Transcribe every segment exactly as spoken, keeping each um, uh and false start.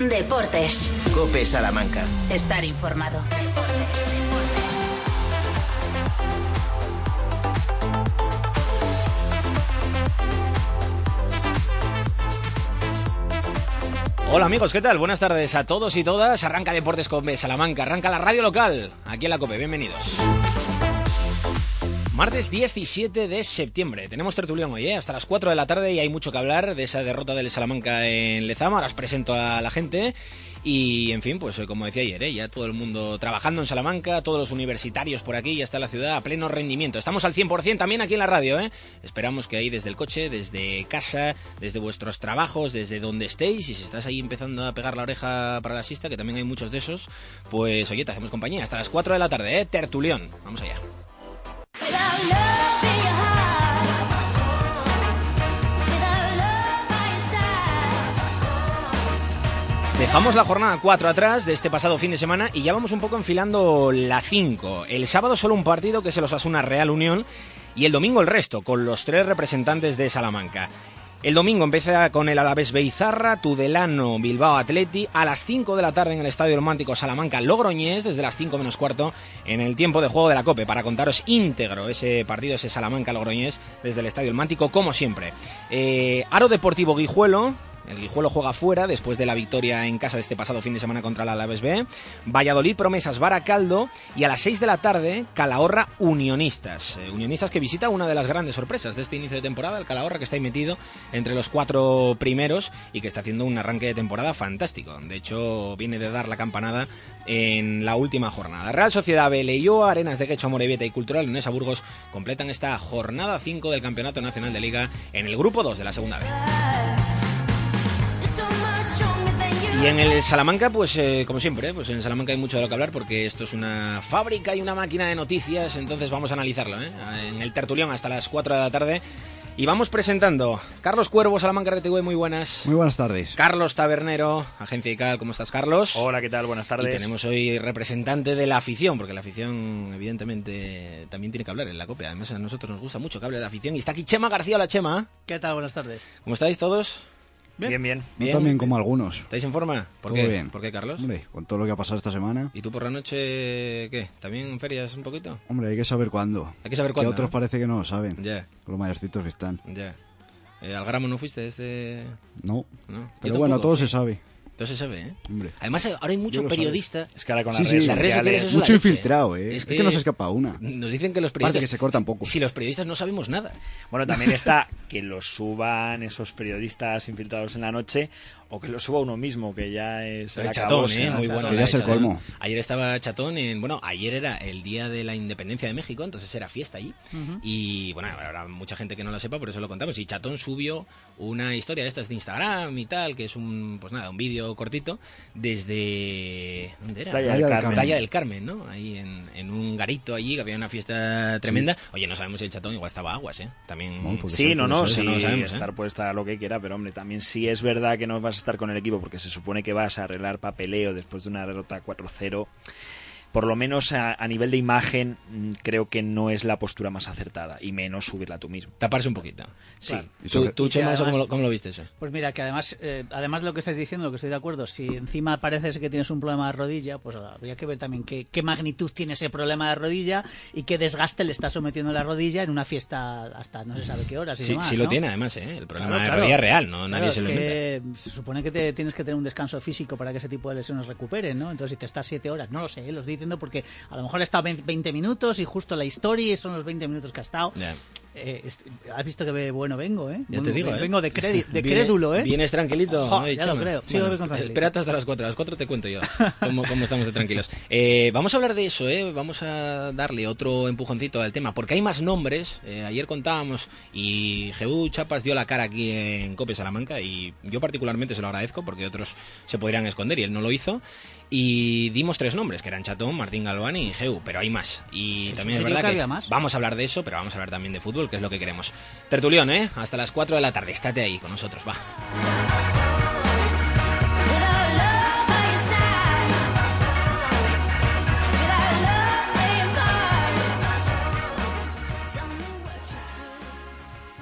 Deportes. COPE Salamanca. Estar informado. Hola amigos, ¿qué tal? Buenas tardes a todos y todas. Arranca Deportes COPE Salamanca, arranca la radio local, aquí en la COPE, bienvenidos. Martes diecisiete de septiembre, tenemos tertulión hoy, ¿eh? Hasta las cuatro de la tarde y hay mucho que hablar de esa derrota del Salamanca en Lezama. Ahora os presento a la gente y, en fin, pues como decía ayer, ¿eh? Ya todo el mundo trabajando en Salamanca, todos los universitarios por aquí, ya está la ciudad a pleno rendimiento. Estamos al cien por ciento también aquí en la radio, ¿eh? Esperamos que ahí desde el coche, desde casa, desde vuestros trabajos, desde donde estéis, y si estás ahí empezando a pegar la oreja para la siesta, que también hay muchos de esos, pues oye, te hacemos compañía hasta las cuatro de la tarde, ¿eh? Tertulión, vamos allá. Dejamos la jornada cuatro atrás de este pasado fin de semana y ya vamos un poco enfilando la cinco. El sábado solo un partido, que es el Osasuna Real Unión, y el domingo el resto, con los tres representantes de Salamanca. El domingo empieza con el Alavés Beizarra, Tudelano, Bilbao Athletic, a las cinco de la tarde en el Estadio Romántico Salamanca Logroñés, desde las cinco menos cuarto en el tiempo de juego de la COPE, para contaros íntegro ese partido, ese Salamanca Logroñés, desde el Estadio Romántico, como siempre. Eh, Aro Deportivo Guijuelo. El Guijuelo juega fuera después de la victoria en casa de este pasado fin de semana contra el Alavés B. Valladolid Promesas Baracaldo, y a las seis de la tarde Calahorra Unionistas. Eh, Unionistas que visita una de las grandes sorpresas de este inicio de temporada, el Calahorra, que está ahí metido entre los cuatro primeros y que está haciendo un arranque de temporada fantástico. De hecho, viene de dar la campanada en la última jornada. Real Sociedad B, Leioa, Arenas de Guecho, Amorebieta y Cultural Leonesa Burgos completan esta jornada cinco del Campeonato Nacional de Liga en el grupo dos de la segunda B. Y en el Salamanca, pues eh, como siempre, pues en el Salamanca hay mucho de lo que hablar, porque esto es una fábrica y una máquina de noticias, entonces vamos a analizarlo, ¿eh? En el tertulión hasta las cuatro de la tarde. Y vamos presentando Carlos Cuervo, Salamanca R T V, muy buenas. Muy buenas tardes. Carlos Tabernero, Agencia ICAL, ¿cómo estás, Carlos? Hola, ¿qué tal? Buenas tardes. Y tenemos hoy representante de la afición, porque la afición evidentemente también tiene que hablar en la COPE. Además a nosotros nos gusta mucho que hable de la afición. Y está aquí Chema García. Hola, Chema. ¿Qué tal? Buenas tardes. ¿Cómo estáis todos? Bien, bien. bien. Yo también, como algunos. ¿Estáis en forma? ¿Por Todo qué? bien. ¿Por qué, Carlos? Hombre, con todo lo que ha pasado esta semana. ¿Y tú por la noche qué? ¿También en ferias un poquito? Hombre, hay que saber cuándo. Hay que saber cuándo. Que otros ¿no? parece que no lo saben. Ya. Yeah. Con los mayorcitos que están. Ya. Yeah. Eh, ¿Al gramo no fuiste este...? No. ¿No? Pero bueno, todo se sabe. Todo se sabe, ¿eh? Hombre. Además, ahora hay mucho periodista... Es que ahora con sí, las sí, redes las redes sociales... sociales mucho es infiltrado, ¿eh? Es que, es que no se escapa una. Nos dicen que los periodistas... Parece que se cortan poco. Si los periodistas no sabemos nada. Bueno, también está que los suban esos periodistas infiltrados en la noche, o que lo suba uno mismo, que ya es... El Chatón, ¿eh? Muy bueno. Que ya es el colmo. Ayer estaba Chatón en... Bueno, ayer era el día de la independencia de México, entonces era fiesta allí. Uh-huh. Y, bueno, habrá mucha gente que no lo sepa, por eso lo contamos. Y Chatón subió una historia de estas de Instagram y tal, que es un... Pues nada, un vídeo cortito, desde... ¿Dónde era? Playa del Carmen. Playa del Carmen, ¿no? Ahí en, en un garito allí, que había una fiesta tremenda. Sí. Oye, no sabemos si el Chatón igual estaba aguas, ¿eh? También... No, sí, no, no, sí, no lo sabemos, estar ¿eh? puede estar lo que quiera, pero hombre, también sí es verdad que no vas a estar con el equipo, porque se supone que vas a arreglar papeleo después de una derrota cuatro cero. Por lo menos a, a nivel de imagen creo que no es la postura más acertada, y menos subirla tú mismo. Taparse un poquito. Sí. Claro. ¿Tú, tú Chema, eso, ¿cómo, lo, ¿cómo lo viste eso? Pues mira, que además eh, además de lo que estáis diciendo, lo que estoy de acuerdo, si encima parece que tienes un problema de rodilla, pues habría que ver también qué, qué magnitud tiene ese problema de rodilla y qué desgaste le está sometiendo la rodilla en una fiesta hasta no se sabe qué horas y sí, demás, sí ¿no? lo tiene además, ¿eh? El problema claro, de claro. rodilla es real, no claro, nadie es se lo que inventa. Se supone que te, tienes que tener un descanso físico para que ese tipo de lesiones recuperen, ¿no? Entonces si te estás siete horas, no lo sé, ¿eh? Lo estoy diciendo porque a lo mejor he estado veinte minutos y justo la historia son los veinte minutos que ha estado. Yeah. Eh, has visto que bueno vengo, ¿eh? Ya te digo, ¿eh? Vengo de, credi- de Viene, crédulo, ¿eh? Vienes tranquilito. Ojo, ¿no? ya lo creo. Sí, bueno, lo espérate hasta las cuatro. A las cuatro te cuento yo cómo, cómo estamos de tranquilos. Eh, vamos a hablar de eso, ¿eh? Vamos a darle otro empujoncito al tema, porque hay más nombres. Eh, ayer contábamos y Jehú Chapas dio la cara aquí en COPE Salamanca y yo particularmente se lo agradezco porque otros se podrían esconder y él no lo hizo. Y dimos tres nombres, que eran Chatón, Martín Galvani y Jehú, pero hay más. Y también es verdad que, que más. Vamos a hablar de eso, pero vamos a hablar también de fútbol, que es lo que queremos. Tertulión, ¿eh? Hasta las cuatro de la tarde. Estate ahí con nosotros, va.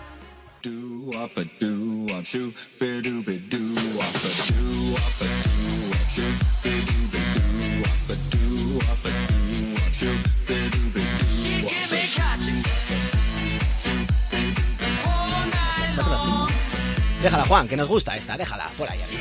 Do up a do up shoe, be do be do up a do up a do. Déjala, Juan, que nos gusta esta, déjala, por ahí.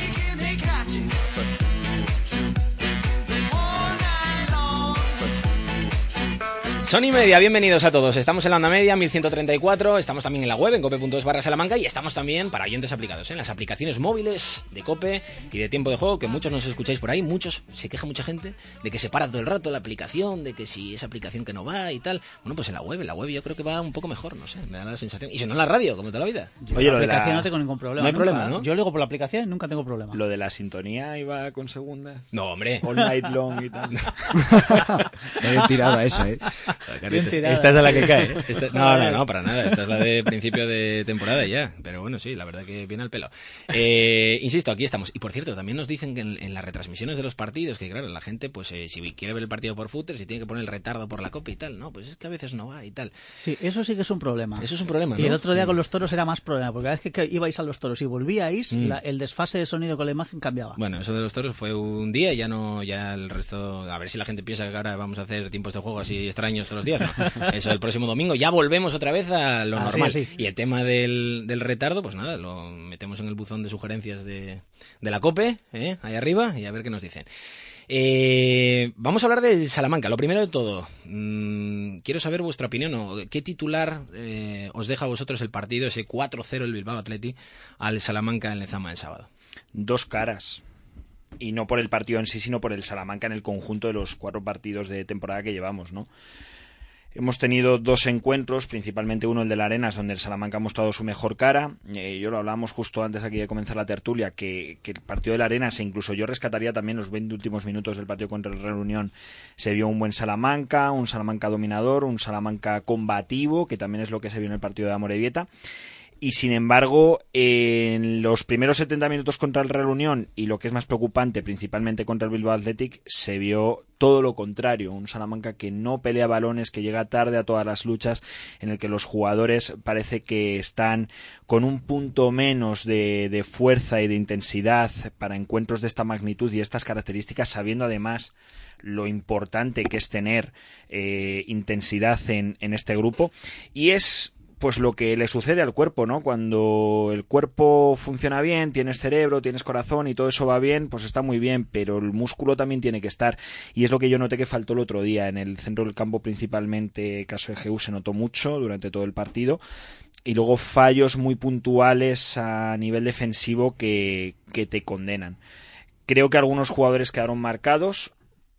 Sony Media, bienvenidos a todos. Estamos en la onda media, mil ciento treinta y cuatro, estamos también en la web, en cope punto es barra Salamanca, y estamos también para oyentes aplicados, ¿eh? En las aplicaciones móviles de Cope y de Tiempo de Juego, que muchos nos escucháis por ahí, muchos, se queja mucha gente de que se para todo el rato la aplicación, de que si esa aplicación que no va y tal. Bueno, pues en la web, en la web yo creo que va un poco mejor, no sé, me da la sensación. Y si no en la radio, como toda la vida. Yo Oye, la aplicación la... no tengo ningún problema. No hay nunca, problema, ¿no? Yo lo digo por la aplicación y nunca tengo problema. Lo de la sintonía iba con segunda. No, hombre. All night long y tal. Bien tirada esa, ¿eh? Bien tirada. Esta es a la que cae, ¿eh? Esta... No, no, no, para nada. Esta es la de principio de temporada ya. Pero bueno, sí, la verdad que viene al pelo. Eh, insisto, aquí estamos. Y por cierto, también nos dicen que en, en las retransmisiones de los partidos, que claro, la gente, pues eh, si quiere ver el partido por footer, si tiene que poner el retardo por la copa y tal, no, pues es que a veces no va y tal. Sí, eso sí que es un problema. Eso es un problema, ¿no? Y el otro día sí. con los toros era más problema, porque cada vez que ibais a los toros y volvíais, mm. la, el desfase de sonido con la imagen cambiaba. Bueno, eso de los toros fue un día, ya no, ya el resto, a ver si la gente piensa que ahora vamos a hacer tiempos de juego así extraños todos los días, ¿no? Eso el próximo domingo ya volvemos otra vez a lo así, normal. así. Y el tema del, del retardo, pues nada, lo metemos en el buzón de sugerencias de, de la COPE, ¿eh? Ahí arriba, y a ver qué nos dicen. Eh, vamos a hablar del Salamanca. Lo primero de todo, mmm, quiero saber vuestra opinión, ¿no? ¿Qué titular eh, os deja a vosotros el partido, ese cuatro cero el Bilbao Athletic al Salamanca en Lezama el sábado? Dos caras. Y no por el partido en sí, sino por el Salamanca en el conjunto de los cuatro partidos de temporada que llevamos, ¿no? Hemos tenido dos encuentros, principalmente uno, el de la Arenas, donde el Salamanca ha mostrado su mejor cara. Eh, yo lo hablábamos justo antes aquí de comenzar la tertulia, que, que el partido de la Arenas, e incluso yo rescataría también los veinte últimos minutos del partido contra el Real Unión, se vio un buen Salamanca, un Salamanca dominador, un Salamanca combativo, que también es lo que se vio en el partido de Amorebieta. Y sin embargo, en los primeros setenta minutos contra el Real Unión, y lo que es más preocupante, principalmente contra el Bilbao Athletic, se vio todo lo contrario. Un Salamanca que no pelea balones, que llega tarde a todas las luchas, en el que los jugadores parece que están con un punto menos de, de fuerza y de intensidad para encuentros de esta magnitud y estas características, sabiendo además lo importante que es tener eh, intensidad en, en este grupo. Y es pues lo que le sucede al cuerpo, ¿no? Cuando el cuerpo funciona bien, tienes cerebro, tienes corazón y todo eso va bien, pues está muy bien, pero el músculo también tiene que estar, y es lo que yo noté que faltó el otro día. En el centro del campo, principalmente, caso de G U, se notó mucho durante todo el partido, y luego fallos muy puntuales a nivel defensivo que, que te condenan. Creo que algunos jugadores quedaron marcados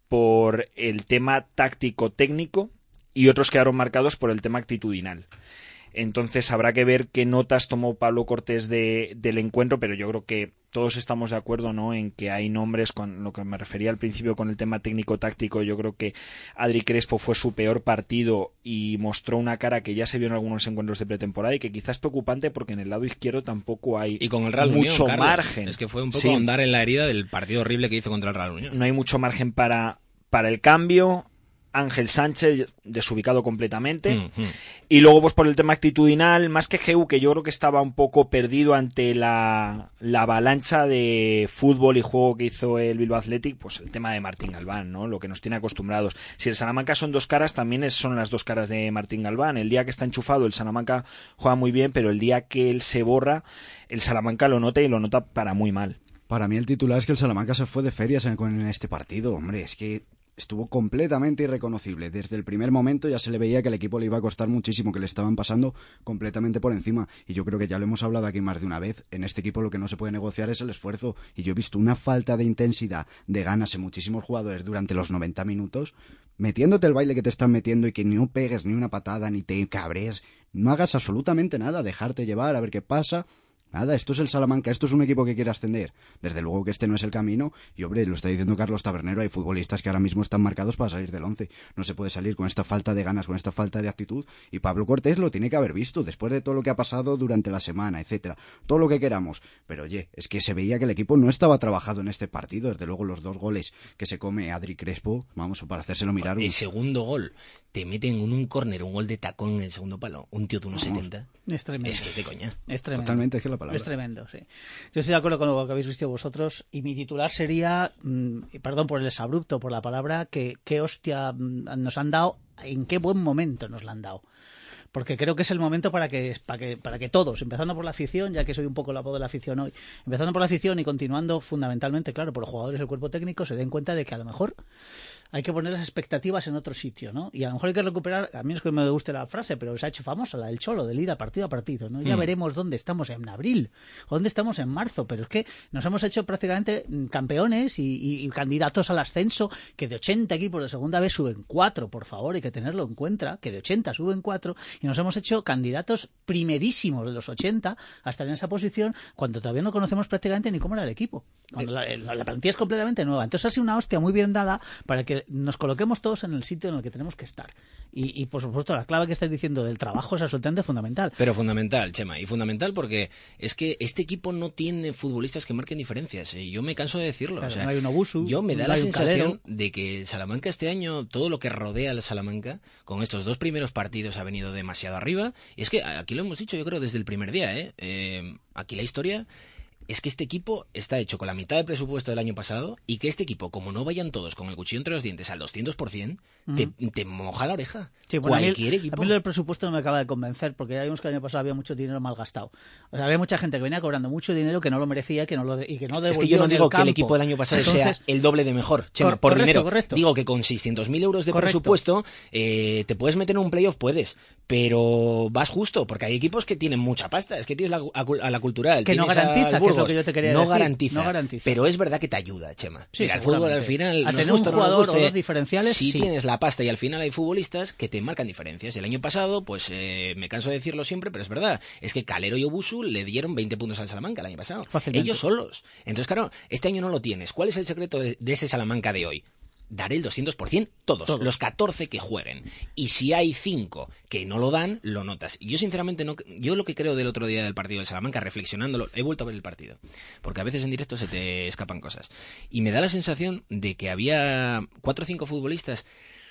por el tema táctico-técnico y otros quedaron marcados por el tema actitudinal. Entonces habrá que ver qué notas tomó Pablo Cortés de, del encuentro, pero yo creo que todos estamos de acuerdo, ¿no?, en que hay nombres, con lo que me refería al principio con el tema técnico-táctico. Yo creo que Adri Crespo fue su peor partido y mostró una cara que ya se vio en algunos encuentros de pretemporada y que quizás es preocupante porque en el lado izquierdo tampoco hay y con el Real mucho Unión, Carlos, margen. Es que fue un poco sí. andar en la herida del partido horrible que hizo contra el Real Unión. No hay mucho margen para, para el cambio. Ángel Sánchez desubicado completamente, mm, mm. y luego pues por el tema actitudinal, más que G U, que yo creo que estaba un poco perdido ante la, la avalancha de fútbol y juego que hizo el Bilbao Athletic, pues el tema de Martín Galván, ¿no?, lo que nos tiene acostumbrados. Si el Salamanca son dos caras, también es, son las dos caras de Martín Galván. El día que está enchufado el Salamanca juega muy bien, pero el día que él se borra, el Salamanca lo nota y lo nota para muy mal. Para mí el titular es que el Salamanca se fue de ferias en, en este partido, hombre, es que estuvo completamente irreconocible. Desde el primer momento ya se le veía que al equipo le iba a costar muchísimo, que le estaban pasando completamente por encima. Y yo creo que ya lo hemos hablado aquí más de una vez. En este equipo lo que no se puede negociar es el esfuerzo. Y yo he visto una falta de intensidad, de ganas en muchísimos jugadores durante los noventa minutos, metiéndote el baile que te están metiendo y que no pegues ni una patada, ni te cabrees. No hagas absolutamente nada, dejarte llevar, a ver qué pasa. Nada, esto es el Salamanca, esto es un equipo que quiere ascender. Desde luego que este no es el camino. Y hombre, lo está diciendo Carlos Tabernero, hay futbolistas que ahora mismo están marcados para salir del once. No se puede salir con esta falta de ganas, con esta falta de actitud. Y Pablo Cortés lo tiene que haber visto, después de todo lo que ha pasado durante la semana, etcétera. Todo lo que queramos. Pero oye, es que se veía que el equipo no estaba trabajado en este partido. Desde luego los dos goles que se come Adri Crespo, vamos, para hacérselo mirar. El segundo gol, te meten en un córner, un gol de tacón en el segundo palo. Un tío de unos setenta. Es tremendo. Es que es de coña. Es tremendo. Totalmente, es que la palabra. Es tremendo, sí. Yo estoy de acuerdo con lo que habéis visto vosotros, y mi titular sería, mmm, perdón por el exabrupto, por la palabra, que qué hostia nos han dado, en qué buen momento nos la han dado. porque creo que es el momento para que, para que para que todos, empezando por la afición, ya que soy un poco la voz de la afición hoy, empezando por la afición y continuando fundamentalmente, claro, por los jugadores del cuerpo técnico, se den cuenta de que a lo mejor hay que poner las expectativas en otro sitio, ¿no? Y a lo mejor hay que recuperar, a mí es que me guste la frase, pero se ha hecho famosa, la del Cholo, del ir a partido a partido, ¿no? Ya mm. veremos dónde estamos en abril, o dónde estamos en marzo, pero es que nos hemos hecho prácticamente campeones y, y, y candidatos al ascenso, que de ochenta equipos de segunda vez suben cuatro, por favor, hay que tenerlo en cuenta, que de ochenta suben cuatro, y nos hemos hecho candidatos primerísimos de los ochenta a estar en esa posición, cuando todavía no conocemos prácticamente ni cómo era el equipo, cuando la, la, la plantilla es completamente nueva. Entonces ha sido una hostia muy bien dada para que nos coloquemos todos en el sitio en el que tenemos que estar. Y, y por supuesto, la clave que estáis diciendo del trabajo es absolutamente fundamental. Pero fundamental, Chema, y fundamental porque es que este equipo no tiene futbolistas que marquen diferencias. ¿eh? Yo me canso de decirlo. Claro, o sea, no hay un Obusu, yo me da no la hay un sensación Calero. de que el Salamanca este año, todo lo que rodea al Salamanca, con estos dos primeros partidos ha venido demasiado arriba. Y es que aquí lo hemos dicho, yo creo, desde el primer día. ¿eh? Eh, aquí la historia es que este equipo está hecho con la mitad del presupuesto del año pasado y que este equipo, como no vayan todos con el cuchillo entre los dientes al doscientos por ciento, uh-huh. te, te moja la oreja. Sí, bueno, Cualquier a mí, equipo. A mí lo del presupuesto no me acaba de convencer, porque ya vimos que el año pasado había mucho dinero mal gastado. O sea, había mucha gente que venía cobrando mucho dinero que no lo merecía y que no lo de, y que no devolvió. Es que yo no en digo el que el campo. equipo del año pasado Entonces, sea el doble de mejor, Chema, cor- por correcto, dinero. Correcto. Digo que con seiscientos mil euros de Correcto. presupuesto eh, te puedes meter en un playoff, puedes, pero vas justo, porque hay equipos que tienen mucha pasta. Es que tienes la, a, a la Cultural, que no tienes garantiza, al que es lo Burgos, que yo te quería no decir. Garantiza, no garantiza. Pero es verdad que te ayuda, Chema. Sí, Mira, el fútbol al final, a nos tener gusta, un no nos jugador guste, o dos diferenciales, si sí. tienes la pasta y al final hay futbolistas que te marcan diferencias. El año pasado, pues eh, me canso de decirlo siempre, pero es verdad, es que Calero y Obusu le dieron veinte puntos al Salamanca el año pasado. Fácilmente. Ellos solos. Entonces, claro, este año no lo tienes. ¿Cuál es el secreto de, de ese Salamanca de hoy? Dar el doscientos por ciento todos, todos, los catorce que jueguen. Y si hay cinco que no lo dan, lo notas. Yo sinceramente no, yo lo que creo del otro día del partido del Salamanca, reflexionándolo, he vuelto a ver el partido, porque a veces en directo se te escapan cosas. Y me da la sensación de que había cuatro o cinco futbolistas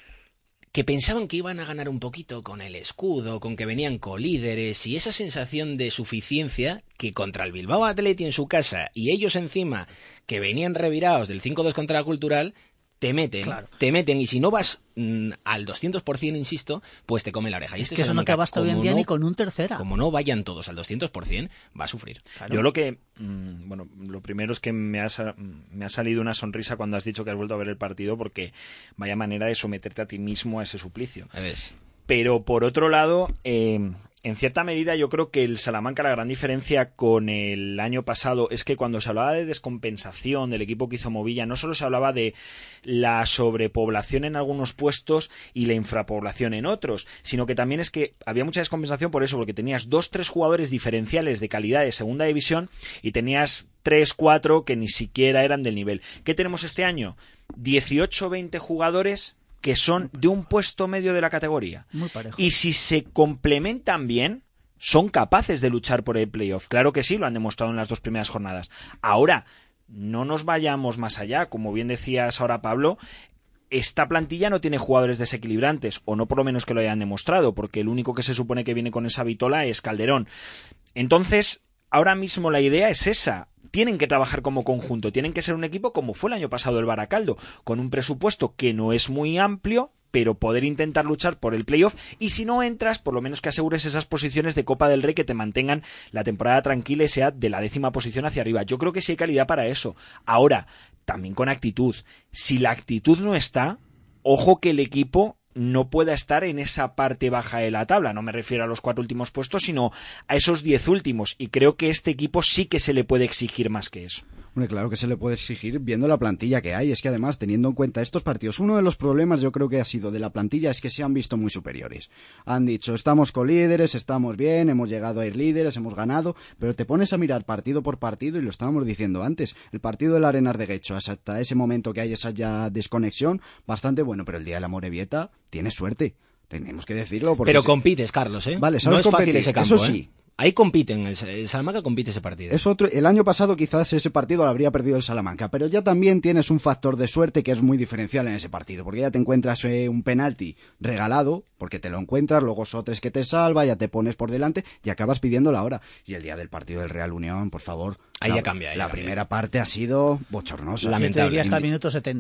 que pensaban que iban a ganar un poquito con el escudo, con que venían colíderes, y esa sensación de suficiencia que contra el Bilbao Athletic en su casa, y ellos encima, que venían revirados del cinco dos contra la Cultural, te meten, claro. te meten, y si no vas mmm, al doscientos por ciento, insisto, pues te come la oreja. Y es este que eso no te basta hoy en día no, ni con un tercera. Como no vayan todos al doscientos por ciento, va a sufrir. Claro. Yo lo que, mmm, bueno, lo primero es que me ha, me ha salido una sonrisa cuando has dicho que has vuelto a ver el partido, porque vaya manera de someterte a ti mismo a ese suplicio. A ver. Pero por otro lado, eh, en cierta medida yo creo que el Salamanca, la gran diferencia con el año pasado es que cuando se hablaba de descompensación del equipo que hizo Movilla, no solo se hablaba de la sobrepoblación en algunos puestos y la infrapoblación en otros, sino que también es que había mucha descompensación por eso, porque tenías dos, tres jugadores diferenciales de calidad de segunda división y tenías tres, cuatro que ni siquiera eran del nivel. ¿Qué tenemos este año? dieciocho, veinte jugadores que son de un puesto medio de la categoría. Muy parejo. Y si se complementan bien, son capaces de luchar por el playoff. Claro que sí, lo han demostrado en las dos primeras jornadas. Ahora, no nos vayamos más allá. Como bien decías ahora, Pablo, esta plantilla no tiene jugadores desequilibrantes, o no por lo menos que lo hayan demostrado, porque el único que se supone que viene con esa vitola es Calderón. Entonces, ahora mismo la idea es esa. Tienen que trabajar como conjunto, tienen que ser un equipo como fue el año pasado el Baracaldo, con un presupuesto que no es muy amplio, pero poder intentar luchar por el playoff, y si no entras, por lo menos que asegures esas posiciones de Copa del Rey que te mantengan la temporada tranquila y sea de la décima posición hacia arriba. Yo creo que sí hay calidad para eso. Ahora, también con actitud. Si la actitud no está, ojo que el equipo no pueda estar en esa parte baja de la tabla. No me refiero a los cuatro últimos puestos, sino a esos diez últimos. Y creo que este equipo sí que se le puede exigir más que eso. Hombre, claro que se le puede exigir viendo la plantilla que hay. Es que además, teniendo en cuenta estos partidos, uno de los problemas yo creo que ha sido de la plantilla es que se han visto muy superiores. Han dicho, estamos con líderes, estamos bien, hemos llegado a ir líderes, hemos ganado, pero te pones a mirar partido por partido y lo estábamos diciendo antes. El partido del Arenas de Guecho, hasta ese momento que hay esa ya desconexión, bastante bueno, pero el día de la Morevieta tiene suerte. Tenemos que decirlo. Porque pero se... compites, Carlos, ¿eh? Vale, no es competir, fácil ese campo, eso sí. ¿eh? Ahí compiten, el, el Salamanca compite ese partido. Es otro, el año pasado quizás ese partido lo habría perdido el Salamanca, pero ya también tienes un factor de suerte que es muy diferencial en ese partido, porque ya te encuentras eh, un penalti regalado, porque te lo encuentras, luego Sotres que te salva, ya te pones por delante y acabas pidiendo la hora. Y el día del partido del Real Unión, por favor... Ahí la, ya cambia. Ahí la ya primera cambia. parte ha sido bochornosa. Lamentable. Yo te diría hasta el minuto setenta, ¿eh?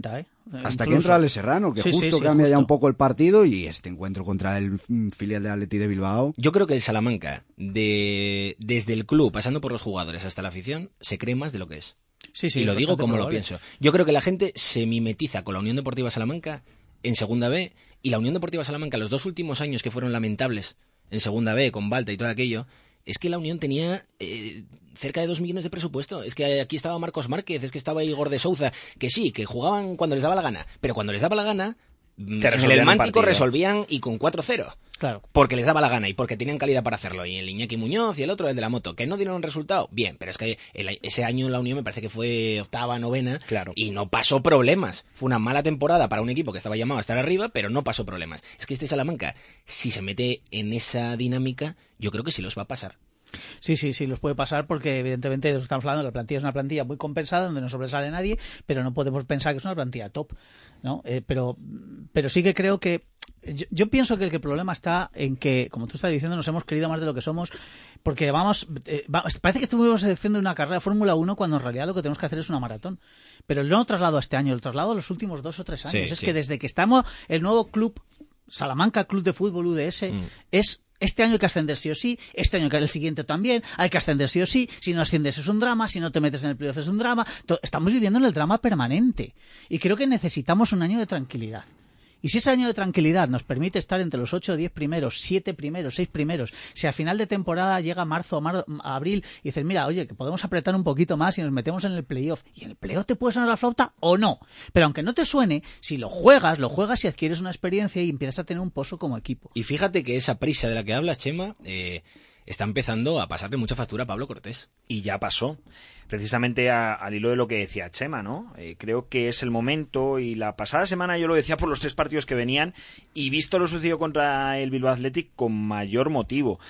Hasta incluso. que entra Ale Serrano, que sí, justo sí, sí, cambia justo. ya un poco el partido y este encuentro contra el mm, filial de Atleti de Bilbao. Yo creo que el Salamanca, de, desde el club, pasando por los jugadores hasta la afición, se cree más de lo que es. Sí, sí, y lo digo bastante como probable. lo pienso. Yo creo que la gente se mimetiza con la Unión Deportiva Salamanca en Segunda B, y la Unión Deportiva Salamanca, los dos últimos años que fueron lamentables en Segunda B, con Balta y todo aquello, es que la Unión tenía eh, cerca de dos millones de presupuesto. Es que aquí estaba Marcos Márquez, es que estaba Igor de Souza, que sí, que jugaban cuando les daba la gana, pero cuando les daba la gana, en el Mántico resolvían y con cuatro cero. Claro. Porque les daba la gana y porque tenían calidad para hacerlo. Y el Iñaki Muñoz y el otro, el de la moto, que no dieron resultado, bien, pero es que el, ese año la Unión me parece que fue octava, novena, claro. Y no pasó problemas. Fue una mala temporada para un equipo que estaba llamado a estar arriba, pero no pasó problemas. Es que este Salamanca, si se mete en esa dinámica, yo creo que sí los va a pasar. Sí, sí, sí, los puede pasar porque evidentemente estamos hablando, la plantilla es una plantilla muy compensada donde no sobresale nadie, pero no podemos pensar que es una plantilla top, ¿no? Eh, pero, pero sí que creo que yo, yo pienso que el, que el problema está en que, como tú estás diciendo, nos hemos creído más de lo que somos, porque vamos, eh, vamos parece que estuvimos haciendo una carrera de Fórmula uno cuando en realidad lo que tenemos que hacer es una maratón. Pero no lo traslado a este año, lo traslado a los últimos dos o tres años. Sí, es sí. que desde que estamos el nuevo club Salamanca Club de Fútbol U D S mm. es este año hay que ascender sí o sí, este año que el siguiente también, hay que ascender sí o sí, si no asciendes es un drama, si no te metes en el playoff es un drama. Estamos viviendo en el drama permanente y creo que necesitamos un año de tranquilidad. Y si ese año de tranquilidad nos permite estar entre los ocho o diez primeros, siete primeros, seis primeros, si a final de temporada llega marzo o mar- abril y dices, mira, oye, que podemos apretar un poquito más y nos metemos en el playoff, y en el playoff te puede sonar la flauta o no, pero aunque no te suene, si lo juegas, lo juegas y adquieres una experiencia y empiezas a tener un pozo como equipo. Y fíjate que esa prisa de la que hablas, Chema, eh, está empezando a pasarle mucha factura a Pablo Cortés. Y ya pasó. Precisamente a, al hilo de lo que decía Chema, ¿no? Eh, creo que es el momento, y la pasada semana yo lo decía por los tres partidos que venían, y visto lo sucedido contra el Bilbao Athletic con mayor motivo.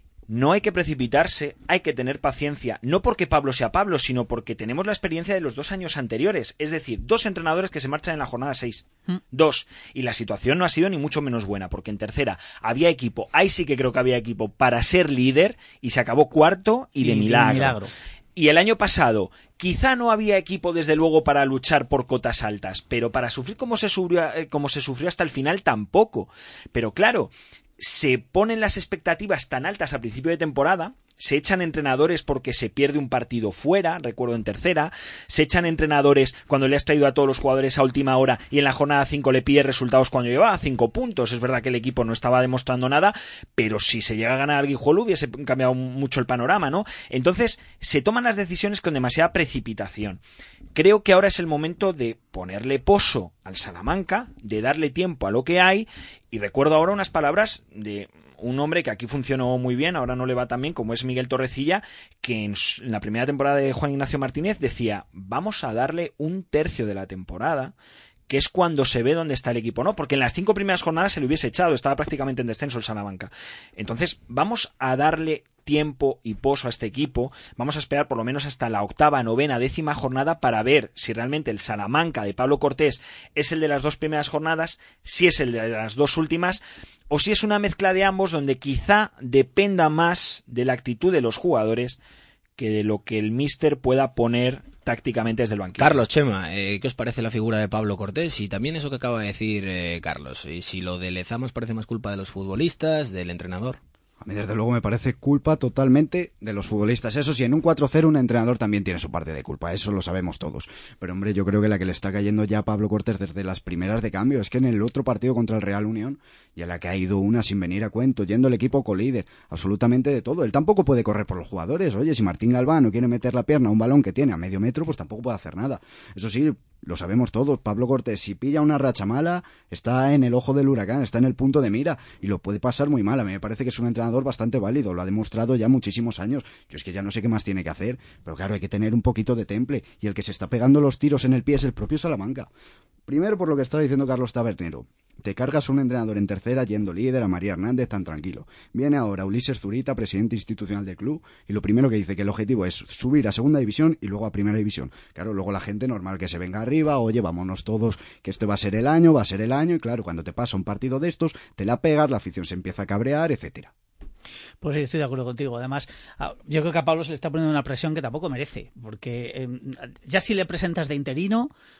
No hay que precipitarse, hay que tener paciencia, no porque Pablo sea Pablo, sino porque tenemos la experiencia de los dos años anteriores, es decir, dos entrenadores que se marchan en la jornada seis. ¿Mm? Dos. Y la situación no ha sido ni mucho menos buena, porque en tercera había equipo, ahí sí que creo que había equipo para ser líder, y se acabó cuarto y de y, milagro. Y milagro. Y el año pasado, quizá no había equipo desde luego para luchar por cotas altas, pero para sufrir como se sufrió, como se sufrió hasta el final tampoco. Pero claro, se ponen las expectativas tan altas a principio de temporada, se echan entrenadores porque se pierde un partido fuera, recuerdo en tercera, se echan entrenadores cuando le has traído a todos los jugadores a última hora y en la jornada cinco le pides resultados cuando llevaba cinco puntos. Es verdad que el equipo no estaba demostrando nada, pero si se llega a ganar al Guijuelo hubiese cambiado mucho el panorama, ¿no? Entonces se toman las decisiones con demasiada precipitación. Creo que ahora es el momento de ponerle poso al Salamanca, de darle tiempo a lo que hay, y recuerdo ahora unas palabras de un hombre que aquí funcionó muy bien, ahora no le va tan bien, como es Miguel Torrecilla, que en la primera temporada de Juan Ignacio Martínez decía, vamos a darle un tercio de la temporada, que es cuando se ve dónde está el equipo, ¿no? Porque en las cinco primeras jornadas se le hubiese echado, estaba prácticamente en descenso el Salamanca. Entonces, vamos a darle tiempo y poso a este equipo, vamos a esperar por lo menos hasta la octava, novena, décima jornada para ver si realmente el Salamanca de Pablo Cortés es el de las dos primeras jornadas, si es el de las dos últimas, o si es una mezcla de ambos donde quizá dependa más de la actitud de los jugadores que de lo que el míster pueda poner tácticamente desde el banquillo. Carlos, Chema, eh, ¿qué os parece la figura de Pablo Cortés? Y también eso que acaba de decir eh, Carlos, y si lo de Lezama parece más culpa de los futbolistas, del entrenador. A mí desde luego me parece culpa totalmente de los futbolistas. Eso sí, en un cuatro cero un entrenador también tiene su parte de culpa, eso lo sabemos todos. Pero hombre, yo creo que la que le está cayendo ya a Pablo Cortés desde las primeras de cambio es que en el otro partido contra el Real Unión ya le ha caído una sin venir a cuento, yendo el equipo colíder, absolutamente de todo. Él tampoco puede correr por los jugadores. Oye, si Martín Galván no quiere meter la pierna a un balón que tiene a medio metro, pues tampoco puede hacer nada. Eso sí, lo sabemos todos, Pablo Cortés, si pilla una racha mala, está en el ojo del huracán, está en el punto de mira y lo puede pasar muy mal. A mí me parece que es un entrenador bastante válido, lo ha demostrado ya muchísimos años. Yo es que ya no sé qué más tiene que hacer, pero claro, hay que tener un poquito de temple, y el que se está pegando los tiros en el pie es el propio Salamanca. Primero, por lo que estaba diciendo Carlos Tabernero, te cargas un entrenador en tercera yendo líder a María Hernández tan tranquilo. Viene ahora Ulises Zurita, presidente institucional del club, y lo primero que dice que el objetivo es subir a segunda división y luego a primera división. Claro, luego la gente normal que se venga arriba, oye, vámonos todos, que este va a ser el año, va a ser el año, y claro, cuando te pasa un partido de estos, te la pegas, la afición se empieza a cabrear, etcétera. Pues sí, estoy de acuerdo contigo. Además, yo creo que a Pablo se le está poniendo una presión que tampoco merece, porque eh, ya si le presentas de interino,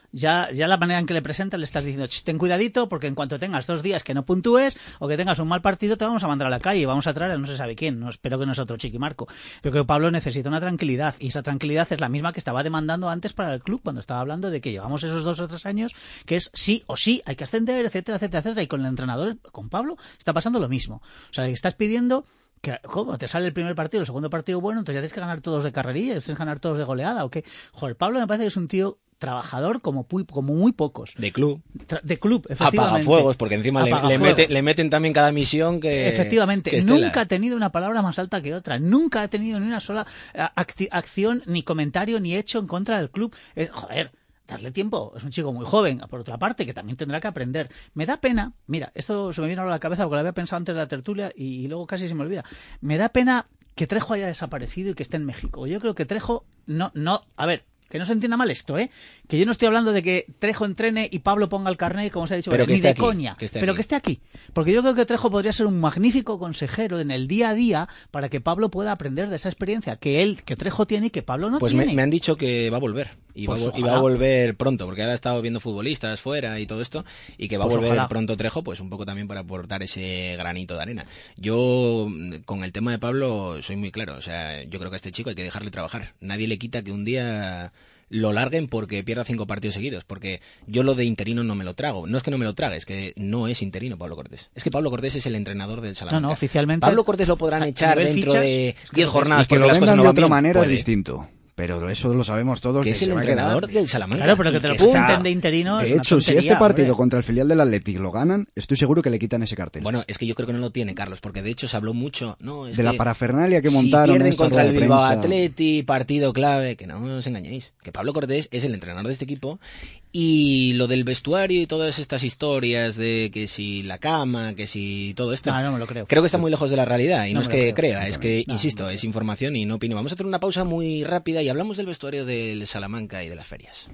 ya, ya la manera en que le presentas le estás diciendo, ten cuidadito, porque en cuanto tengas dos días que no puntúes o que tengas un mal partido, te vamos a mandar a la calle y vamos a traer a no se sabe quién. No, espero que no es otro Chiquimarco. Pero que Pablo necesita una tranquilidad, y esa tranquilidad es la misma que estaba demandando antes para el club, cuando estaba hablando de que llevamos esos dos o tres años, que es sí o sí, hay que ascender, etcétera, etcétera, etcétera. Y con el entrenador, con Pablo, está pasando lo mismo. O sea, le estás pidiendo que, ¿cómo? Te sale el primer partido, el segundo partido bueno, entonces ya tienes que ganar todos de carrerilla, tienes que ganar todos de goleada, ¿o qué? Joder, Pablo me parece que es un tío trabajador como, como muy pocos. De club. Tra- de club, efectivamente. Apagafuegos, porque encima le, le, mete, le meten también cada misión que... Efectivamente. que nunca ha tenido una palabra más alta que otra. Nunca ha tenido ni una sola acti- acción, ni comentario, ni hecho en contra del club. Eh, joder, darle tiempo. Es un chico muy joven, por otra parte, que también tendrá que aprender. Me da pena, mira, esto se me viene ahora a la cabeza porque lo había pensado antes de la tertulia y, y luego casi se me olvida. Me da pena que Trejo haya desaparecido y que esté en México. Yo creo que Trejo no, no, a ver, que no se entienda mal esto, ¿eh? Que yo no estoy hablando de que Trejo entrene y Pablo ponga el carnet, como se ha dicho, pero que ni de aquí, coña, que pero aquí. que esté aquí. Porque yo creo que Trejo podría ser un magnífico consejero en el día a día para que Pablo pueda aprender de esa experiencia que él, que Trejo tiene y que Pablo no pues tiene. Pues me, me han dicho que va a volver. Y, pues va, y va a volver pronto, porque ahora ha estado viendo futbolistas fuera y todo esto, y que va pues a volver ojalá. pronto Trejo, pues un poco también para aportar ese granito de arena. Yo, con el tema de Pablo, soy muy claro. O sea, yo creo que a este chico hay que dejarle trabajar. Nadie le quita que un día lo larguen porque pierda cinco partidos seguidos, porque yo lo de interino no me lo trago. No es que no me lo trague, es que no es interino Pablo Cortés. Es que Pablo Cortés es el entrenador del Salamanca. No, no, oficialmente. Pablo Cortés lo podrán echar dentro fichas, de diez jornadas y que porque lo las cosas vendan no de van otra bien. manera Puede. es distinto. Pero eso lo sabemos todos. Que Que es se el va entrenador a quedar. del Salamanca. Claro, pero que te lo punten de interino. De es hecho, una si este tontería, partido hombre. contra el filial del Athletic lo ganan, estoy seguro que le quitan ese cartel. Bueno, es que yo creo que no lo tiene, Carlos, porque de hecho se habló mucho. No, es de que la parafernalia que si montaron. pierden esa contra el rueda de Bilbao prensa. Athletic, partido clave, que no os engañéis. Que Pablo Cortés es el entrenador de este equipo. Y lo del vestuario y todas estas historias de que si la cama, que si todo esto. No, no me lo creo. Creo que está muy lejos de la realidad. Y no, No es me lo que creo. crea, es que, No, insisto, no me es creo. información y no opino. Vamos a hacer una pausa muy rápida y hablamos del vestuario del Salamanca y de las ferias.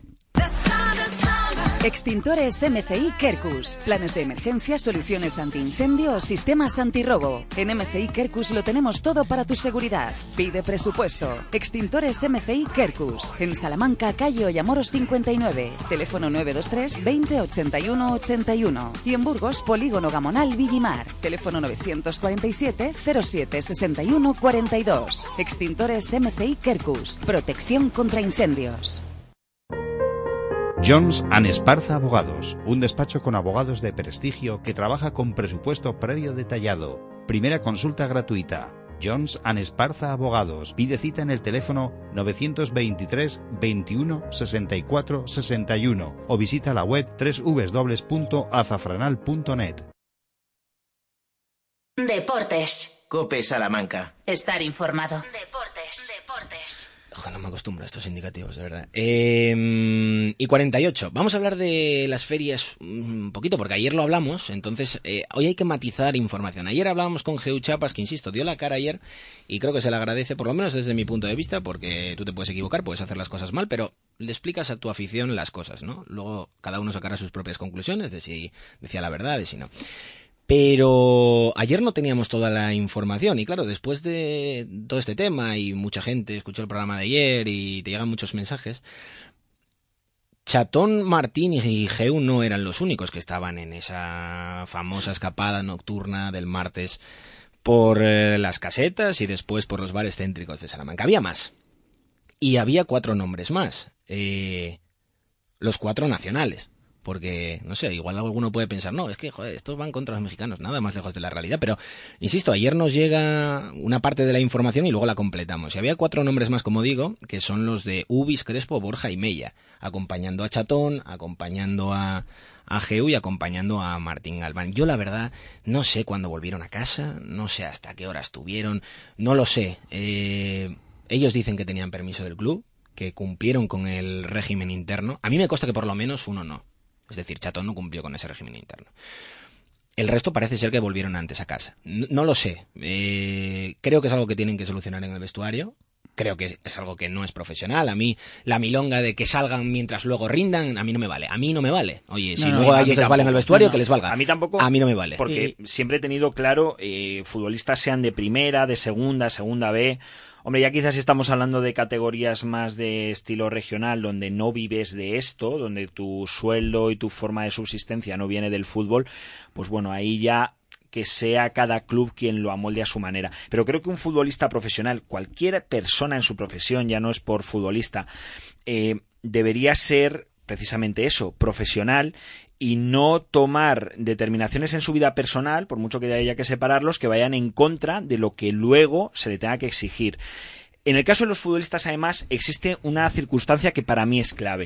Extintores M C I Kerkus. Planes de emergencia, soluciones antiincendio o sistemas antirrobo. En M C I Kerkus lo tenemos todo para tu seguridad. Pide presupuesto. Extintores M C I Kerkus. En Salamanca, calle Ollamoros cincuenta y nueve. Teléfono nueve dos tres veinte ochenta y uno ochenta y uno. Y en Burgos, Polígono Gamonal Villimar. Teléfono novecientos cuarenta y siete cero siete sesenta y uno cuarenta y dos. Extintores M C I Kerkus. Protección contra incendios. Jones and Esparza Abogados, un despacho con abogados de prestigio que trabaja con presupuesto previo detallado. Primera consulta gratuita. Jones and Esparza Abogados. Pide cita en el teléfono novecientos veintitrés veintiuno sesenta y cuatro sesenta y uno o visita la web doble u doble u doble u punto azafranal punto net. Deportes. COPE Salamanca. Estar informado. Deportes. Deportes. Ojo, no me acostumbro a estos indicativos, de verdad. Eh, y cuarenta y ocho. Vamos a hablar de las ferias un poquito, porque ayer lo hablamos, entonces eh, hoy hay que matizar información. Ayer hablábamos con Geu Chapas, que insisto, dio la cara ayer, y creo que se le agradece, por lo menos desde mi punto de vista, porque tú te puedes equivocar, puedes hacer las cosas mal, pero le explicas a tu afición las cosas, ¿no? Luego cada uno sacará sus propias conclusiones de si decía la verdad, de si no. Pero ayer no teníamos toda la información y claro, después de todo este tema y mucha gente escuchó el programa de ayer y te llegan muchos mensajes, Chatón, Martín y Geu no eran los únicos que estaban en esa famosa escapada nocturna del martes por eh, las casetas y después por los bares céntricos de Salamanca. Había más. Y había cuatro nombres más. Eh, los cuatro nacionales. Porque, no sé, igual alguno puede pensar, no, es que, joder, estos van contra los mexicanos, nada más lejos de la realidad. Pero, insisto, ayer nos llega una parte de la información y luego la completamos. Y había cuatro nombres más, como digo, que son los de Ubis, Crespo, Borja y Mella, acompañando a Chatón, acompañando a, a Geu y acompañando a Martín Galván. Yo, la verdad, no sé cuándo volvieron a casa, no sé hasta qué hora estuvieron, no lo sé. Eh, ellos dicen que tenían permiso del club, que cumplieron con el régimen interno. A mí me consta que por lo menos uno no. Es decir, Chatón no cumplió con ese régimen interno. El resto parece ser que volvieron antes a casa. No, no lo sé. Eh, creo que es algo que tienen que solucionar en el vestuario. creo que es algo que no es profesional. A mí la milonga de que salgan mientras luego rindan, a mí no me vale. A mí no me vale. Oye, si no, no, luego a ellos les tampoco. vale en el vestuario, No, no. que les valga. A mí tampoco. A mí no me vale. Porque y... siempre he tenido claro, eh, futbolistas sean de primera, de segunda, segunda B. Hombre, ya quizás estamos hablando de categorías más de estilo regional, donde no vives de esto, donde tu sueldo y tu forma de subsistencia no viene del fútbol, pues bueno, ahí ya que sea cada club quien lo amolde a su manera. Pero creo que un futbolista profesional, cualquier persona en su profesión, ya no es por futbolista, eh, debería ser precisamente eso, profesional, y no tomar determinaciones en su vida personal, por mucho que haya que separarlos, que vayan en contra de lo que luego se le tenga que exigir. En el caso de los futbolistas, además, existe una circunstancia que para mí es clave.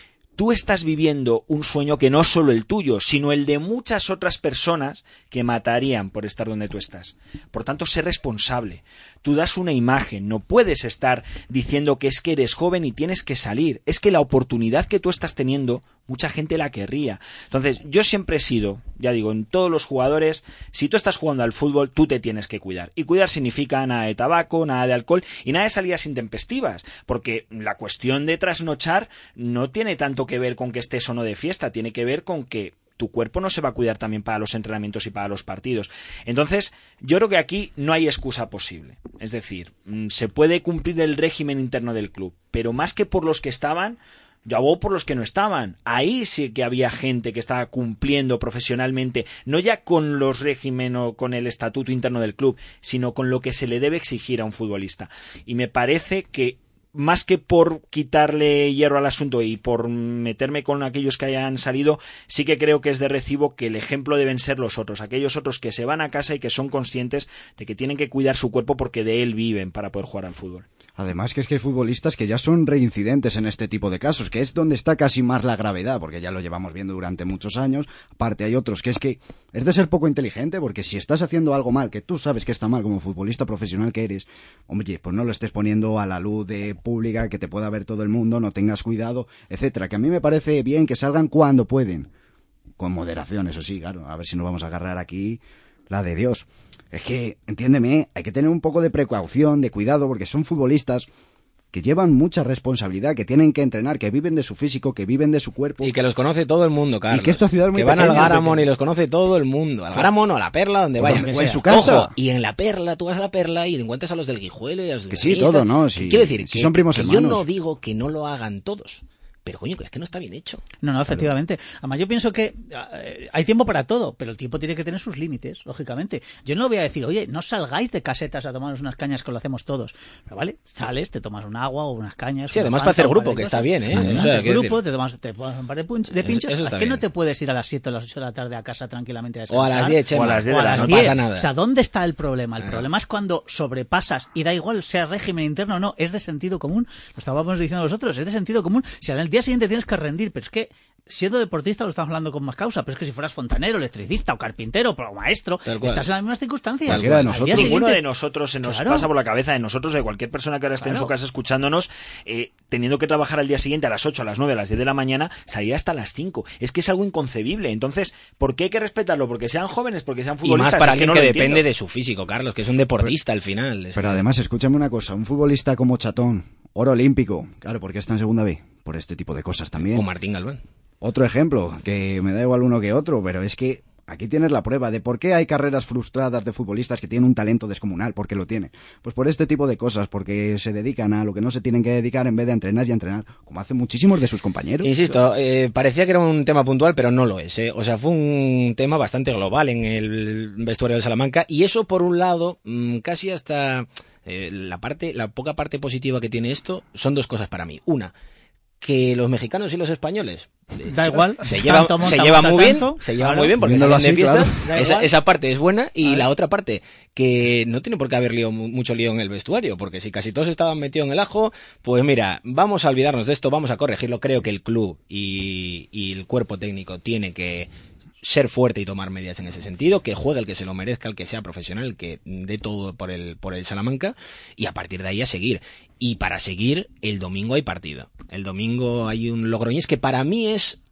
Tú estás viviendo un sueño que no es solo el tuyo, sino el de muchas otras personas que matarían por estar donde tú estás. Por tanto, sé responsable. Tú das una imagen, no puedes estar diciendo que es que eres joven y tienes que salir. Es que la oportunidad que tú estás teniendo, mucha gente la querría. Entonces, yo siempre he sido, ya digo, en todos los jugadores, si tú estás jugando al fútbol, tú te tienes que cuidar. Y cuidar significa nada de tabaco, nada de alcohol y nada de salidas intempestivas, porque la cuestión de trasnochar no tiene tanto que ver con que estés o no de fiesta, tiene que ver con que tu cuerpo no se va a cuidar también para los entrenamientos y para los partidos. Entonces, yo creo que aquí no hay excusa posible. Es decir, se puede cumplir el régimen interno del club, pero más que por los que estaban, yo abogo por los que no estaban. Ahí sí que había gente que estaba cumpliendo profesionalmente, no ya con los régimen o con el estatuto interno del club, sino con lo que se le debe exigir a un futbolista. Y me parece que más que por quitarle hierro al asunto y por meterme con aquellos que hayan salido, sí que creo que es de recibo que el ejemplo deben ser los otros, aquellos otros que se van a casa y que son conscientes de que tienen que cuidar su cuerpo porque de él viven para poder jugar al fútbol. Además que es que hay futbolistas que ya son reincidentes en este tipo de casos, que es donde está casi más la gravedad, porque ya lo llevamos viendo durante muchos años. Aparte hay otros que es que es de ser poco inteligente, porque si estás haciendo algo mal, que tú sabes que está mal como futbolista profesional que eres, hombre, pues no lo estés poniendo a la luz de pública, que te pueda ver todo el mundo, no tengas cuidado, etcétera. Que a mí me parece bien que salgan cuando pueden, con moderación, eso sí, claro, a ver si nos vamos a agarrar aquí la de Dios. Es que, entiéndeme, hay que tener un poco de precaución, de cuidado, porque son futbolistas que llevan mucha responsabilidad, que tienen que entrenar, que viven de su físico, que viven de su cuerpo. Y que los conoce todo el mundo, Carlos. Y que esta ciudad es muy Que van pequeña, al Garamond pequeña. y los conoce todo el mundo. Al Garamond o a la Perla, donde vayan. O en su casa. Ojo, y en la Perla, tú vas a la Perla y encuentras a los del Guijuelo y a los del Que sí, Guionista. todo, ¿no? Si, Quiero decir, si que, son primos que hermanos. yo no digo que no lo hagan todos. Pero coño, que es que no está bien hecho. No, no, efectivamente. Además, yo pienso que eh, hay tiempo para todo, pero el tiempo tiene que tener sus límites, lógicamente. Yo no voy a decir, oye, no salgáis de casetas a tomaros unas cañas que lo hacemos todos. Pero vale, sales, te tomas un agua o unas cañas. Sí, una además Fanta, para hacer un grupo, par de que cosas. está bien, ¿eh? Haces O sea, quiero grupo, decir- te tomas, te pones un par de, punch- de pinchos. eso ¿A está qué no bien. te puedes ir a las siete o a las ocho de la tarde a casa tranquilamente a O a descansar? las diez, Chema. O a las diez O a de la las no noche. diez. pasa nada. O sea, ¿dónde está el problema? El Claro. problema es cuando sobrepasas, y da igual sea régimen interno o no, es de sentido común. Lo estábamos diciendo nosotros, es de sentido común. Si al día siguiente tienes que rendir, pero es que siendo deportista lo estamos hablando con más causa, pero es que si fueras fontanero, electricista o carpintero o maestro, Tal cual. estás en las mismas circunstancias. Cualquiera de Al nosotros. día Ninguno siguiente- de nosotros se nos Claro. pasa por la cabeza, de nosotros, de cualquier persona que ahora esté en Claro. su casa escuchándonos, eh, teniendo que trabajar al día siguiente a las ocho, a las nueve, a las diez de la mañana, salir hasta las cinco. Es que es algo inconcebible. Entonces, ¿por qué hay que respetarlo? ¿Porque sean jóvenes? ¿Porque sean Y futbolistas? más para Es que alguien no que lo depende entiendo. de su físico, Carlos, que es un deportista al final. Es Pero que- además, escúchame una cosa, un futbolista como Chatón, oro olímpico, claro, porque está en segunda B, por este tipo de cosas también. O Martín Galván. Otro ejemplo, que me da igual uno que otro, pero es que aquí tienes la prueba de por qué hay carreras frustradas de futbolistas que tienen un talento descomunal, porque lo tienen. Pues por este tipo de cosas, porque se dedican a lo que no se tienen que dedicar en vez de a entrenar y a entrenar, como hacen muchísimos de sus compañeros. Insisto, eh, parecía que era un tema puntual, pero no lo es. ¿eh? O sea, fue un tema bastante global en el vestuario de Salamanca. Y eso, por un lado, mmm, casi hasta eh, la parte, la poca parte positiva que tiene esto, son dos cosas para mí. Una, que los mexicanos y los españoles eh, Da igual, se tanto llevan monta, se llevan monta muy bien, tanto, se llevan claro. muy bien porque Viéndolo salen de así, fiesta. claro. Da Esa, igual. esa parte es buena y Vale. la otra parte que no tiene por qué haber lío, mucho lío en el vestuario, porque si casi todos estaban metidos en el ajo, pues mira, vamos a olvidarnos de esto, vamos a corregirlo. Creo que el club y, y el cuerpo técnico tiene que ser fuerte y tomar medidas en ese sentido, que juegue el que se lo merezca, el que sea profesional, el que dé todo por el, por el Salamanca, y a partir de ahí a seguir. Y para seguir, el domingo hay partido. El domingo hay un Logroñés que para mí es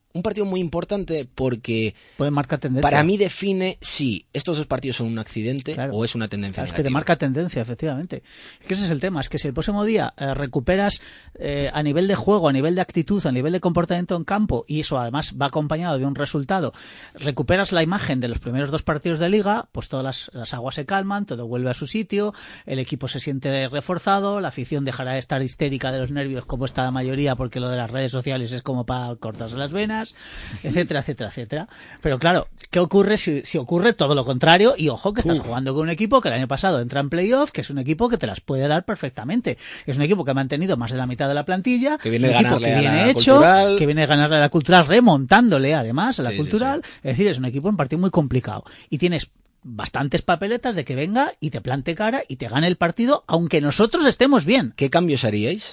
un partido muy importante porque puede marcar tendencia. Para mí define si estos dos partidos son un accidente claro. o es una tendencia claro, negativa. Es que te marca tendencia, efectivamente. Es que ese es el tema, es que si el próximo día eh, recuperas eh, a nivel de juego, a nivel de actitud, a nivel de comportamiento en campo, y eso además va acompañado de un resultado, recuperas la imagen de los primeros dos partidos de Liga, pues todas las, las aguas se calman, todo vuelve a su sitio, el equipo se siente reforzado, la afición dejará de estar histérica de los nervios como está la mayoría, porque lo de las redes sociales es como para cortarse las venas, etcétera, etcétera, etcétera. Pero claro, ¿qué ocurre si, si ocurre todo lo contrario? Y ojo, que estás Uf. jugando con un equipo que el año pasado entra en playoff, que es un equipo que te las puede dar perfectamente. Es un equipo que ha mantenido más de la mitad de la plantilla, que viene es un equipo que viene hecho, cultural. que viene a ganarle a la cultural, remontándole además a la sí, cultural. Sí, sí. Es decir, es un equipo en partido muy complicado. Y tienes bastantes papeletas de que venga y te plante cara y te gane el partido, aunque nosotros estemos bien. ¿Qué cambios haríais?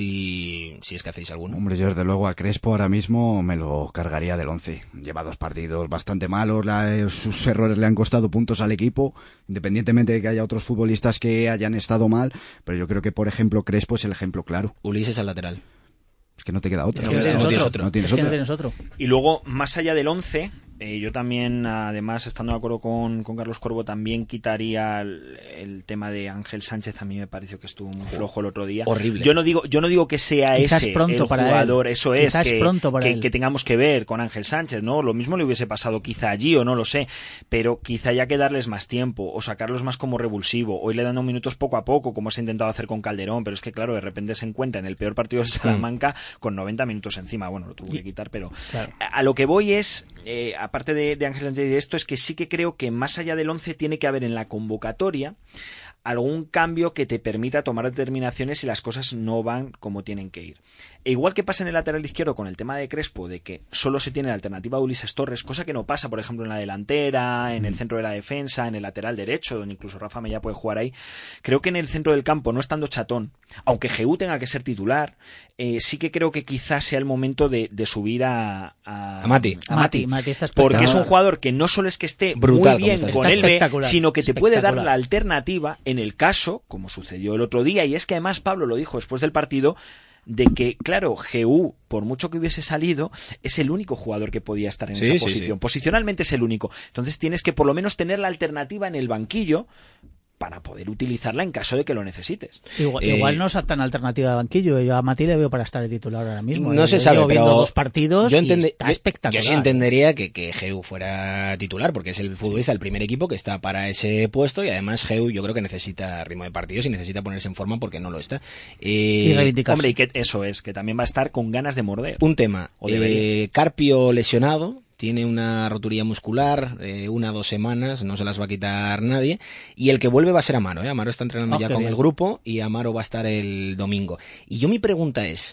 Si, si es que hacéis alguno. Hombre, yo desde luego a Crespo ahora mismo me lo cargaría del once. Lleva dos partidos bastante malos, la, sus errores le han costado puntos al equipo, independientemente de que haya otros futbolistas que hayan estado mal, pero yo creo que, por ejemplo, Crespo es el ejemplo claro. Ulises al lateral. Es que no te queda otra. No, no, no, no tienes otro. No tienes es que otro. no tienes otro. Y luego, más allá del once, eh, yo también, además, estando de acuerdo con, con Carlos Corvo, también quitaría el, el tema de Ángel Sánchez. A mí me pareció que estuvo muy flojo el otro día. Horrible. Yo no digo, yo no digo que sea Quizás ese pronto el para jugador, él. eso Quizás es, que, pronto para que, él. que tengamos que ver con Ángel Sánchez, ¿no? Lo mismo le hubiese pasado quizá allí, o no lo sé, pero quizá haya que darles más tiempo, o sacarlos más como revulsivo, o irle dando minutos poco a poco, como se ha intentado hacer con Calderón, pero es que claro, de repente se encuentra en el peor partido de Salamanca mm. con noventa minutos encima. Bueno, lo tuvo que quitar, pero claro. a, a lo que voy es, eh, aparte de, de Ángel Sánchez y de esto, es que sí que creo que más allá del once tiene que haber en la convocatoria algún cambio que te permita tomar determinaciones si las cosas no van como tienen que ir. E igual que pasa en el lateral izquierdo con el tema de Crespo, de que solo se tiene la alternativa de Ulises Torres, cosa que no pasa, por ejemplo, en la delantera, en el centro de la defensa, en el lateral derecho, donde incluso Rafa Mella puede jugar ahí. Creo que en el centro del campo, no estando Chatón, aunque Jeú tenga que ser titular, eh, sí que creo que quizás sea el momento de, de subir a, a, a Mati. A Mati, Mati está porque es un jugador que no solo es que esté brutal, muy bien con él, sino que te puede dar la alternativa en el caso, como sucedió el otro día, y es que además Pablo lo dijo después del partido, de que, claro, Jeú, por mucho que hubiese salido, es el único jugador que podía estar en sí, esa sí, posición. Sí. Posicionalmente es el único. Entonces tienes que por lo menos tener la alternativa en el banquillo para poder utilizarla en caso de que lo necesites. Igual, eh, igual no es tan alternativa de banquillo. Yo a Mati le veo para estar de titular ahora mismo. No yo se sabe, pero viendo dos partidos yo entende, y está espectacular. Yo sí entendería que, que Jeú fuera titular, porque es el futbolista del primer equipo que está para ese puesto, y además Jeú yo creo que necesita ritmo de partidos y necesita ponerse en forma porque no lo está. Eh, y reivindicarse. Hombre, y que eso es, que también va a estar con ganas de morder. Un tema, o eh, Carpio lesionado, tiene una roturilla muscular, eh, una o dos semanas, no se las va a quitar nadie, y el que vuelve va a ser Amaro, ¿eh? Amaro está entrenando oh, ya con bien. el grupo, y Amaro va a estar el domingo. Y yo mi pregunta es,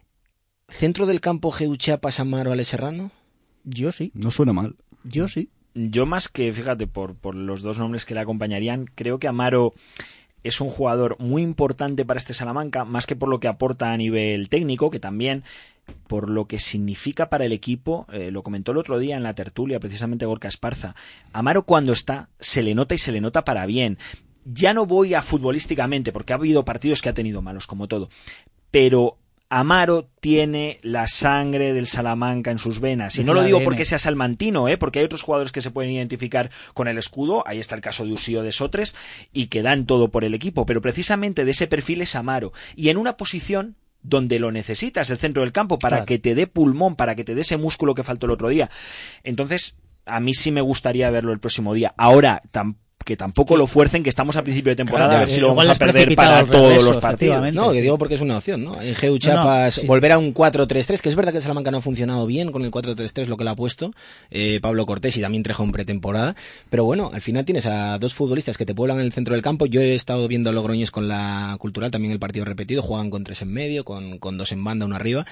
¿centro del campo Jeú Chiapas, Amaro, Ale Serrano? Yo sí. No suena mal. Yo sí. Yo más que, fíjate, por, por los dos nombres que le acompañarían, creo que Amaro es un jugador muy importante para este Salamanca, más que por lo que aporta a nivel técnico, que también por lo que significa para el equipo, eh, lo comentó el otro día en la tertulia precisamente Gorka Esparza. Amaro cuando está, se le nota y se le nota para bien. Ya no voy a futbolísticamente, porque ha habido partidos que ha tenido malos, como todo, pero Amaro tiene la sangre del Salamanca en sus venas. Y no lo digo porque sea salmantino, ¿eh? Porque hay otros jugadores que se pueden identificar con el escudo. Ahí está el caso de Usío de Sotres, y que dan todo por el equipo. Pero precisamente de ese perfil es Amaro. Y en una posición donde lo necesitas, el centro del campo, para claro. que te dé pulmón, para que te dé ese músculo que faltó el otro día. Entonces, a mí sí me gustaría verlo el próximo día. Ahora, tampoco que tampoco sí. lo fuercen, que estamos a principio de temporada, claro, a ver si lo vamos a perder para todos regreso, los partidos. No, que sí. digo porque es una opción, ¿no? En Jeú Chiapas, no, no, sí. volver a un cuatro tres tres, que es verdad que el Salamanca no ha funcionado bien con el cuatro tres tres, lo que le ha puesto eh, Pablo Cortés, y también Trejo en pretemporada, pero bueno, al final tienes a dos futbolistas que te pueblan en el centro del campo. Yo he estado viendo a Logroñés con la Cultural, también el partido repetido, juegan con tres en medio, con, con dos en banda, uno arriba.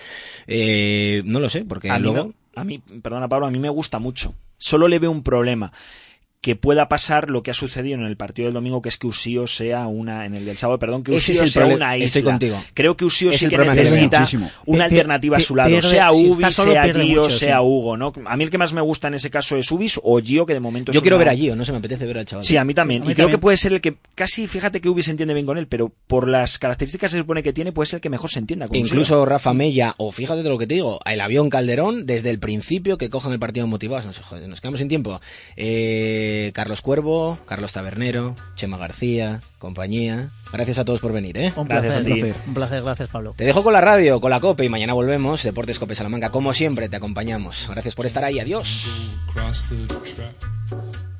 Eh, no lo sé, porque a luego... Mí, a mí, perdona Pablo, a mí me gusta mucho. Solo le veo un problema. que pueda pasar lo que ha sucedido en el partido del domingo, que es que Ushio sea una, en el del sábado, perdón, que Ese Ushio es el sea prole- una isla. Estoy contigo. Creo que Ushio Es sí el que problema que necesita muchísimo. una Pi- alternativa a su lado, pierde- sea si Ubi, está solo, sea pierde Gio, mucho, sea sí. Hugo, ¿no? A mí el que más me gusta en ese caso es Ubis o Gio, que de momento Yo es quiero una- ver a Gio, no se me apetece ver al chaval. Sí, a mí también. Sí, a mí y creo también. que puede ser el que, casi, fíjate que Ubi se entiende bien con él, pero por las características que se supone que tiene, puede ser el que mejor se entienda con Ushio. Incluso Rafa Mella, o fíjate de lo que te digo, el avión Calderón, desde el principio que cojan el partido motivados. Nos, joder, nos quedamos sin tiempo. Eh, Carlos Cuervo, Carlos Tabernero, Chema García, compañía. Gracias a todos por venir, ¿eh? Un Gracias placer, a ti. placer. un placer, gracias Pablo. Te dejo con la radio, con la COPE y mañana volvemos. Deportes COPE Salamanca, como siempre, te acompañamos. Gracias por estar ahí, adiós. Across the track.